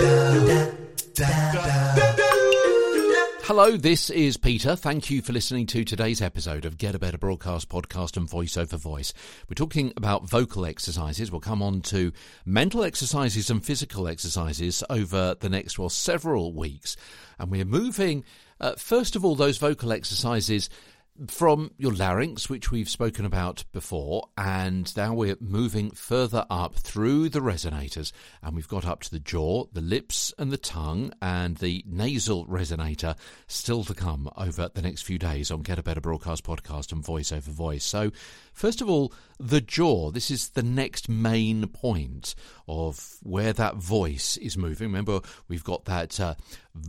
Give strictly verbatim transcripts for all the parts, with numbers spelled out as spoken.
Hello, this is Peter. Thank you for listening to today's episode of Get a Better Broadcast Podcast and Voice Over Voice. We're talking about vocal exercises. We'll come on to mental exercises and physical exercises over the next, well, several weeks. And we're moving, uh, first of all, those vocal exercises from your larynx, which we've spoken about before, and now we're moving further up through the resonators, and we've got up to the jaw, the lips and the tongue, and the nasal resonator still to come over the next few days on Get a Better Broadcast Podcast and Voice Over Voice. So first of all, the jaw. This is the next main point of where that voice is moving. Remember, we've got that uh,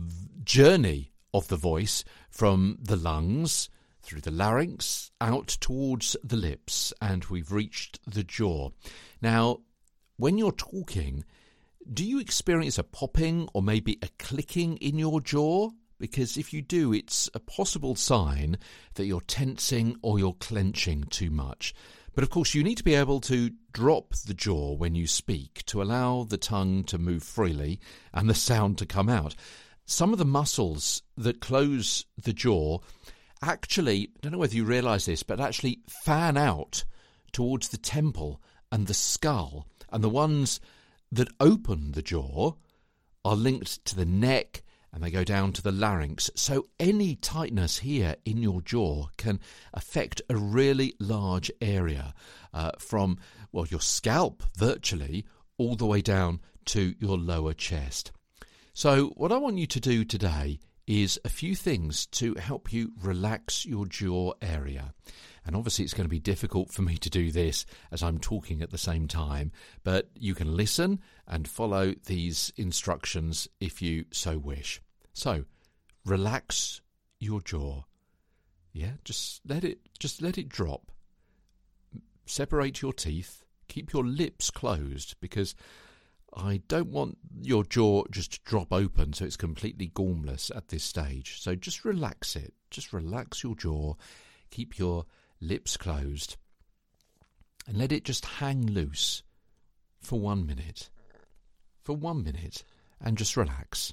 journey of the voice from the lungs through the larynx, out towards the lips, and we've reached the jaw. Now, when you're talking, do you experience a popping or maybe a clicking in your jaw? Because if you do, it's a possible sign that you're tensing or you're clenching too much. But of course, you need to be able to drop the jaw when you speak to allow the tongue to move freely and the sound to come out. Some of the muscles that close the jaw actually, I don't know whether you realise this, but actually fan out towards the temple and the skull. And the ones that open the jaw are linked to the neck and they go down to the larynx. So any tightness here in your jaw can affect a really large area uh, from, well, your scalp virtually all the way down to your lower chest. So what I want you to do today is a few things to help you relax your jaw area. And obviously it's going to be difficult for me to do this as I'm talking at the same time, but you can listen and follow these instructions if you so wish. So, relax your jaw. Yeah, just let it just let it drop. Separate your teeth. Keep your lips closed, because I don't want your jaw just to drop open so it's completely gormless at this stage. So just relax it. Just relax your jaw. Keep your lips closed. And let it just hang loose for one minute. For one minute. And just relax.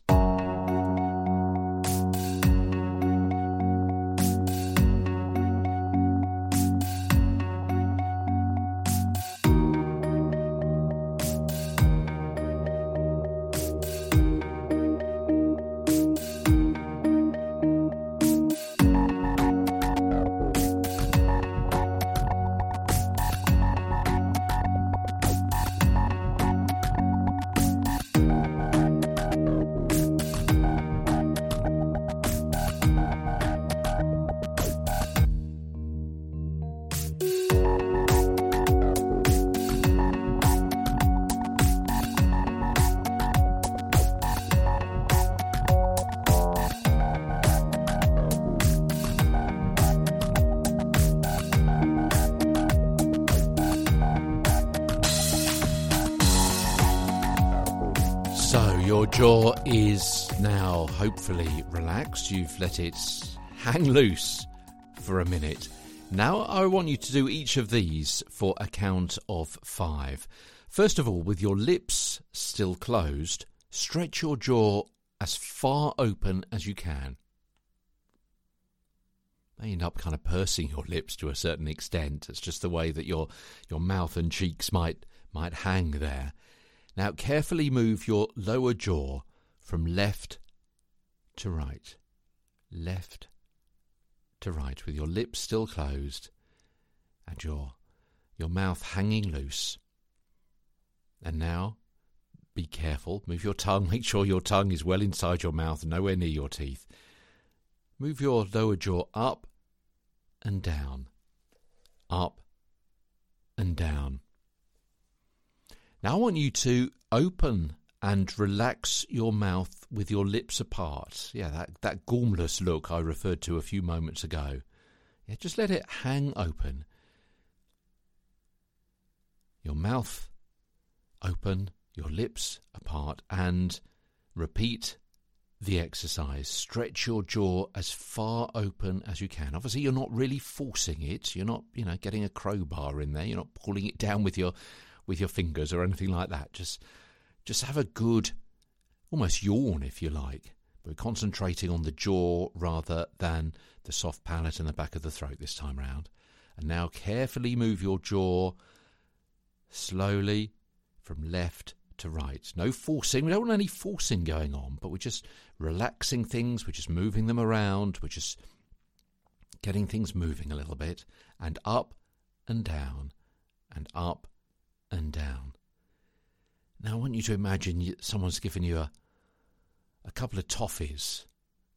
Your jaw is now hopefully relaxed. You've let it hang loose for a minute. Now I want you to do each of these for a count of five. First of all, with your lips still closed, stretch your jaw as far open as you can. May end up kind of pursing your lips to a certain extent. It's just the way that your your mouth and cheeks might might hang there. Now carefully move your lower jaw from left to right. Left to right, with your lips still closed and your your mouth hanging loose. And now be careful. Move your tongue. Make sure your tongue is well inside your mouth, nowhere near your teeth. Move your lower jaw up and down. Up and down. Now I want you to open and relax your mouth with your lips apart. Yeah, that, that gormless look I referred to a few moments ago. Yeah, just let it hang open. Your mouth open, your lips apart, and repeat the exercise. Stretch your jaw as far open as you can. Obviously, you're not really forcing it. You're not, you know, getting a crowbar in there. You're not pulling it down with your with your fingers or anything like that. Just, just have a good, almost yawn if you like. We're concentrating on the jaw rather than the soft palate and the back of the throat this time round. And now carefully move your jaw slowly from left to right. No forcing. We don't want any forcing going on, but we're just relaxing things. We're just moving them around. We're just getting things moving a little bit. And up and down and up and down. Now I want you to imagine someone's given you a a couple of toffees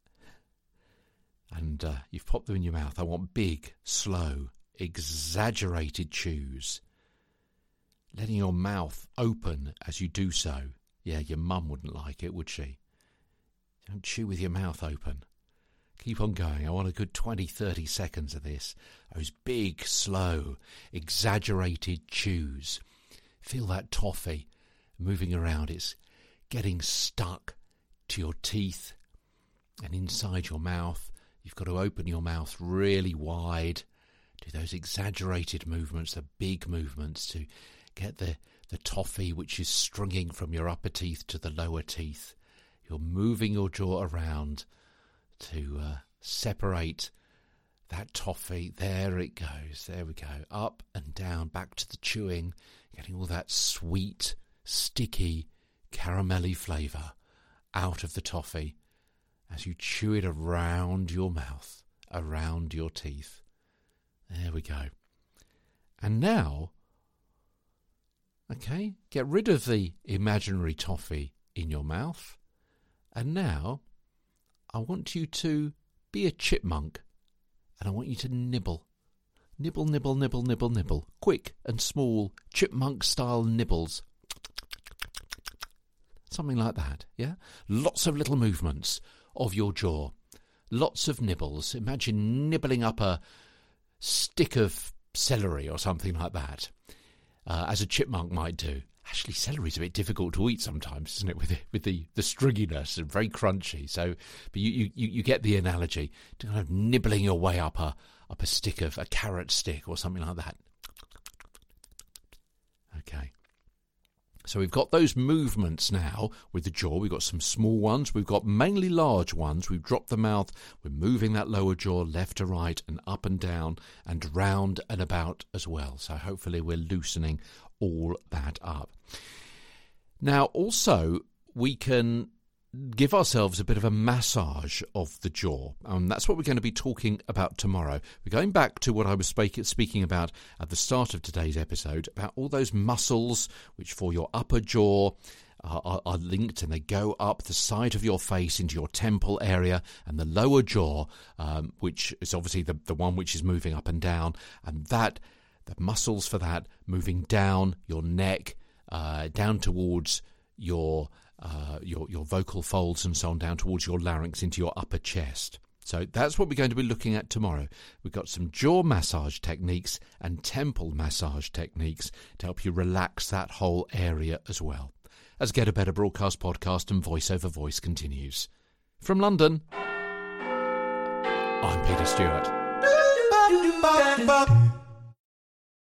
and uh, you've popped them in your mouth. I want big, slow, exaggerated chews. Letting your mouth open as you do so. Yeah, your mum wouldn't like it, would she? Don't chew with your mouth open. Keep on going. I want a good twenty, thirty seconds of this. Those big, slow, exaggerated chews. Feel that toffee moving around. It's getting stuck to your teeth and inside your mouth. You've got to open your mouth really wide. Do those exaggerated movements, the big movements, to get the, the toffee which is stringing from your upper teeth to the lower teeth. You're moving your jaw around to uh, separate that toffee. There it goes. There we go. Up and down, back to the chewing, getting all that sweet, sticky, caramelly flavour out of the toffee as you chew it around your mouth, around your teeth. There we go. And now, okay, get rid of the imaginary toffee in your mouth. And now, I want you to be a chipmunk. And I want you to nibble. Nibble, nibble, nibble, nibble, nibble. Quick and small chipmunk-style nibbles. Something like that, yeah? Lots of little movements of your jaw. Lots of nibbles. Imagine nibbling up a stick of celery or something like that, uh, as a chipmunk might do. Actually, celery's a bit difficult to eat sometimes, isn't it, with the, with the, the stringiness and very crunchy. So, but you, you, you get the analogy. Kind of nibbling your way up a up a stick of a carrot stick or something like that. Okay. So we've got those movements now with the jaw. We've got some small ones. We've got mainly large ones. We've dropped the mouth. We're moving that lower jaw left to right and up and down and round and about as well. So hopefully we're loosening all that up. Now, also, we can give ourselves a bit of a massage of the jaw. And that's what we're going to be talking about tomorrow. We're going back to what I was speak- speaking about at the start of today's episode, about all those muscles which for your upper jaw uh, are, are linked, and they go up the side of your face into your temple area, and the lower jaw, um, which is obviously the, the one which is moving up and down, and that the muscles for that moving down your neck, uh, down towards your uh, your your vocal folds and so on, down towards your larynx into your upper chest. So that's what we're going to be looking at tomorrow. We've got some jaw massage techniques and temple massage techniques to help you relax that whole area as well. As Get a Better Broadcast podcast and Voice Over Voice continues. From London, I'm Peter Stewart.